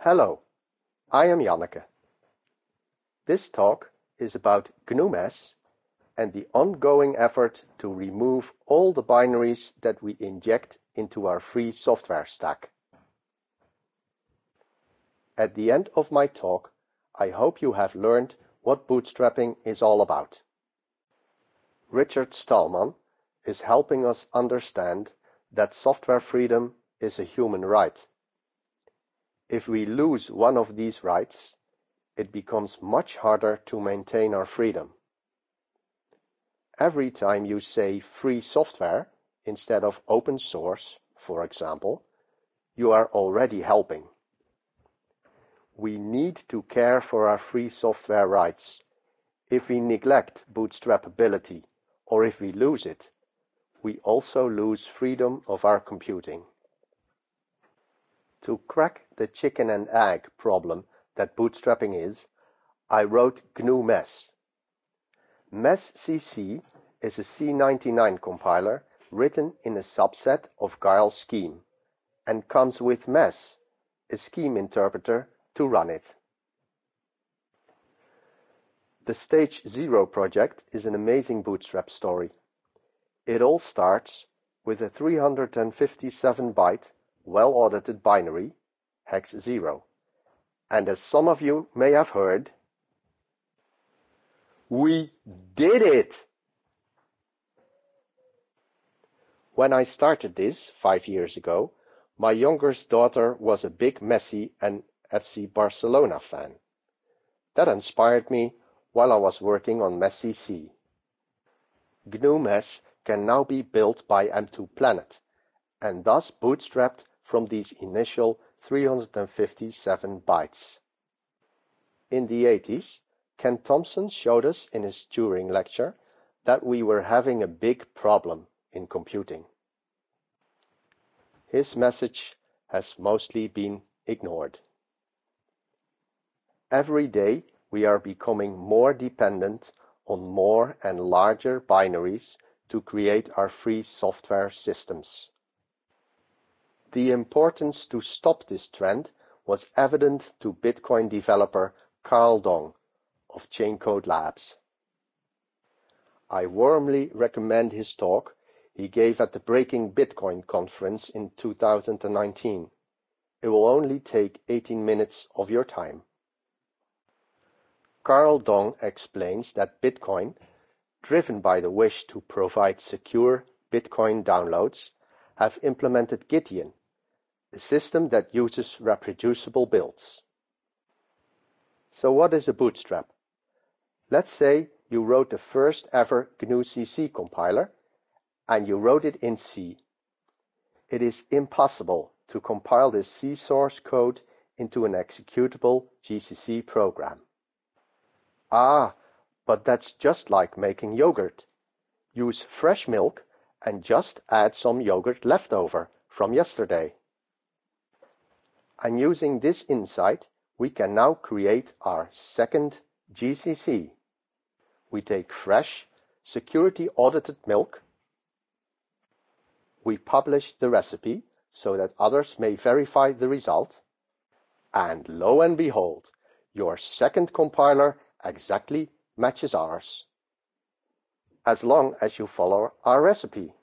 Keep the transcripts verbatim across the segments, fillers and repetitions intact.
Hello, I am Janneke. This talk is about G N U M S and the ongoing effort to remove all the binaries that we inject into our free software stack. At the end of my talk, I hope you have learned what bootstrapping is all about. Richard Stallman is helping us understand that software freedom is a human right. If we lose one of these rights, it becomes much harder to maintain our freedom. Every time you say free software instead of open source, for example, you are already helping. We need to care for our free software rights. If we neglect bootstrapability, or if we lose it, we also lose freedom of our computing. To crack the chicken and egg problem that bootstrapping is, I wrote G N U M S. MESCC is a C ninety-nine compiler written in a subset of Guile scheme and comes with MES, a scheme interpreter, to run it. The Stage Zero project is an amazing bootstrap story. It all starts with a three hundred fifty-seven byte well-audited binary, hex zero. And as some of you may have heard, we did it! When I started this five years ago, my youngest daughter was a big Messi and F C Barcelona fan. That inspired me while I was working on MESCC. G N U M S can now be built by M two Planet, and thus bootstrapped from these initial three hundred fifty-seven bytes. In the eighties, Ken Thompson showed us in his Turing lecture that we were having a big problem in computing. His message has mostly been ignored. Every day we are becoming more dependent on more and larger binaries to create our free software systems. The importance to stop this trend was evident to Bitcoin developer Carl Dong of Chaincode Labs. I warmly recommend his talk he gave at the Breaking Bitcoin conference in two thousand nineteen. It will only take eighteen minutes of your time. Carl Dong explains that Bitcoin, driven by the wish to provide secure Bitcoin downloads, have implemented Gitian, a system that uses reproducible builds. So what is a bootstrap? Let's say you wrote the first ever G N U C C compiler, and you wrote it in C. It is impossible to compile this C source code into an executable G C C program. Ah, but that's just like making yogurt. Use fresh milk and just add some yogurt leftover from yesterday. And using this insight, we can now create our second G C C. We take fresh, security-audited milk. We publish the recipe so that others may verify the result. And lo and behold, your second compiler exactly matches ours, as long as you follow our recipe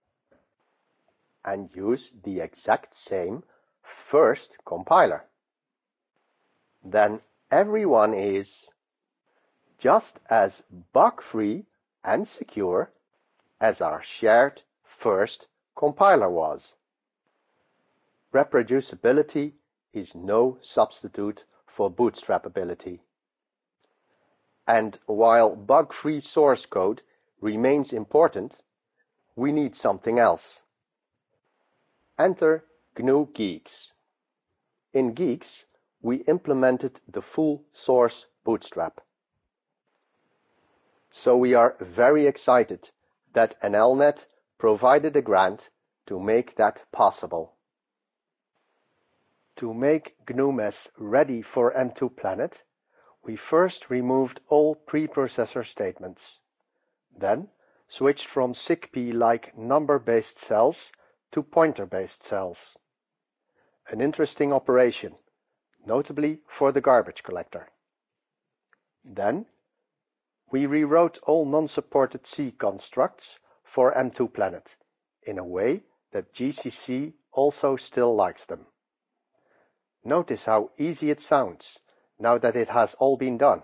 and use the exact same first compiler. Then everyone is just as bug-free and secure as our shared first compiler was. Reproducibility is no substitute for bootstrapability. And while bug-free source code remains important, we need something else. Enter G N U Guix. In Guix, we implemented the full source bootstrap. So we are very excited that N L net provided a grant to make that possible. To make G N U M S ready for M two Planet, we first removed all preprocessor statements, then switched from S I C P-like number-based cells to pointer-based cells. An interesting operation, notably for the garbage collector. Then, we rewrote all non-supported C constructs for M two Planet in a way that G C C also still likes them. Notice how easy it sounds now that it has all been done.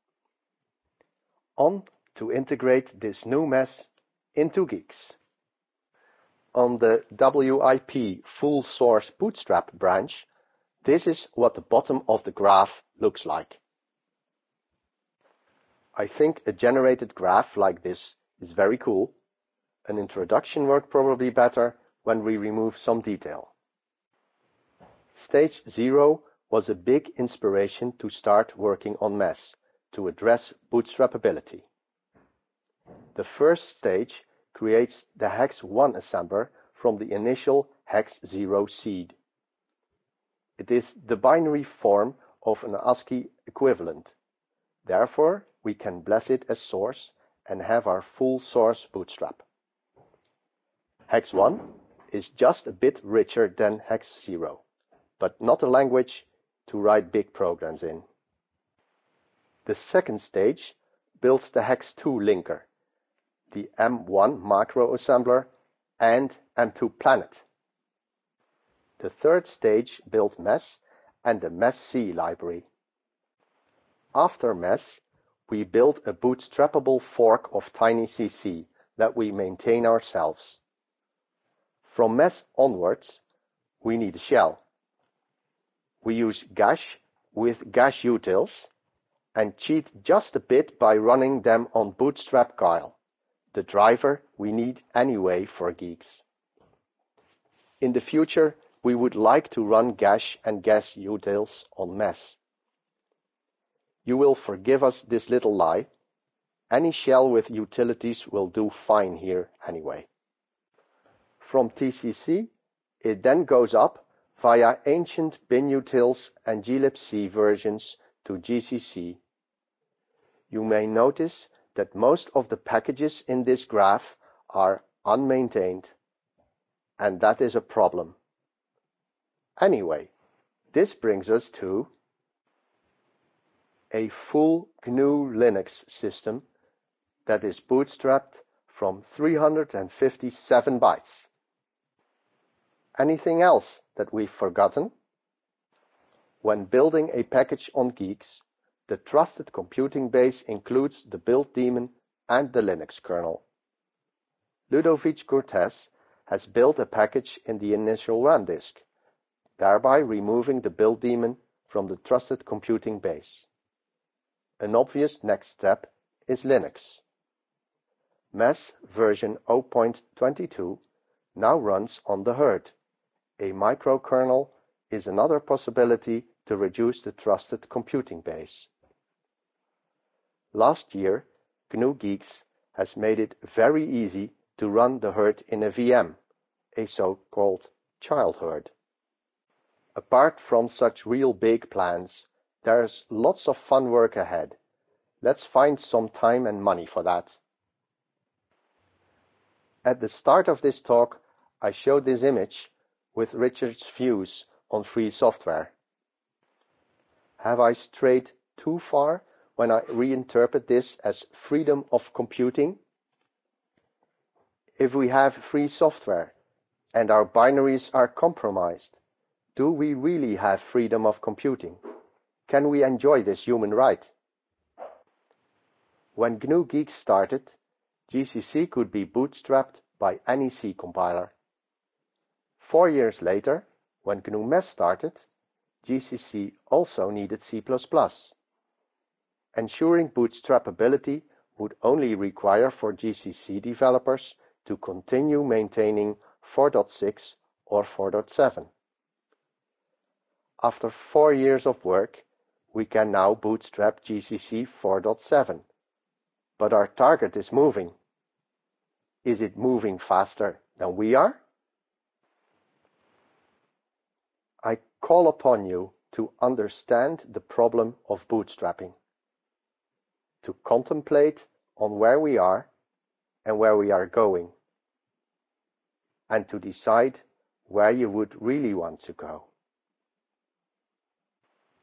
On to integrate this new mess into Geeks. On the W I P full source bootstrap branch, this is what the bottom of the graph looks like. I think a generated graph like this is very cool. An introduction worked probably better when we remove some detail. Stage zero was a big inspiration to start working on mess to address bootstrapability. The first stage creates the hex one assembler from the initial hex zero seed. It is the binary form of an ASCII equivalent. Therefore, we can bless it as source and have our full source bootstrap. hex one is just a bit richer than hex zero, but not a language to write big programs in. The second stage builds the hex two linker, the M one macro assembler, and M two Planet. The third stage built Mess and the Mess-C library. After Mess, we built a bootstrappable fork of TinyCC that we maintain ourselves. From Mess onwards, we need a shell. We use Gash with Gash utils and cheat just a bit by running them on Bootstrap Guile, the driver we need anyway for Geeks. In the future, we would like to run Gash and Gash utils on Mess. You will forgive us this little lie. Any shell with utilities will do fine here anyway. From T C C, it then goes up via ancient binutils and glibc versions to G C C. You may notice that most of the packages in this graph are unmaintained, and that is a problem. Anyway, this brings us to a full G N U Linux system that is bootstrapped from three hundred fifty-seven bytes. Anything else that we've forgotten? When building a package on Geeks, the trusted computing base includes the build daemon and the Linux kernel. Ludovic Cortés has built a package in the initial run disk, thereby removing the build daemon from the trusted computing base. An obvious next step is Linux. Mess version zero point twenty-two now runs on the herd. A microkernel is another possibility to reduce the trusted computing base. Last year, G N U Geeks has made it very easy to run the herd in a V M, a so-called child herd. Apart from such real big plans, there's lots of fun work ahead. Let's find some time and money for that. At the start of this talk, I showed this image with Richard's views on free software. Have I strayed too far when I reinterpret this as freedom of computing? If we have free software and our binaries are compromised, do we really have freedom of computing? Can we enjoy this human right? When G N U Geeks started, G C C could be bootstrapped by any C compiler. Four years later, when G N U Mess started, G C C also needed C plus plus. Ensuring bootstrapability would only require for G C C developers to continue maintaining four point six or four point seven. After four years of work, we can now bootstrap G C C four point seven. But our target is moving. Is it moving faster than we are? I call upon you to understand the problem of bootstrapping, to contemplate on where we are and where we are going, and to decide where you would really want to go.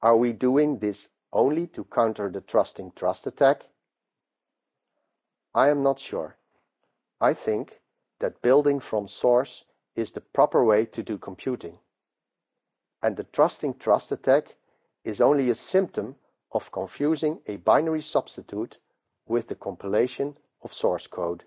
Are we doing this only to counter the trusting trust attack? I am not sure. I think that building from source is the proper way to do computing. And the trusting trust attack is only a symptom of confusing a binary substitute with the compilation of source code.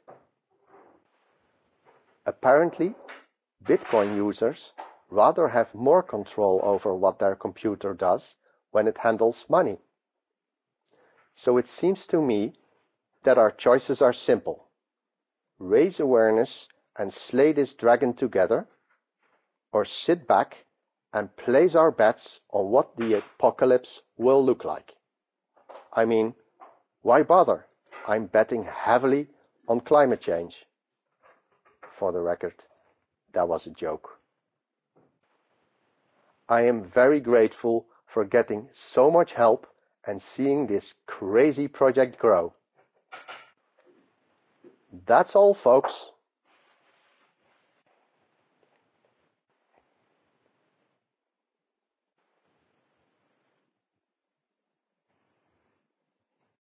Apparently, Bitcoin users rather have more control over what their computer does when it handles money. So it seems to me that our choices are simple. Raise awareness and slay this dragon together, or sit back and place our bets on what the apocalypse will look like. I mean, why bother? I'm betting heavily on climate change. For the record, that was a joke. I am very grateful for getting so much help and seeing this crazy project grow. That's all, folks.